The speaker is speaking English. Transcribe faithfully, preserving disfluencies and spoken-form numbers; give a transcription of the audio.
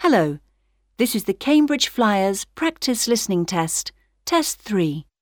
Hello, this is the Cambridge Flyers Practice Listening Test, Test three.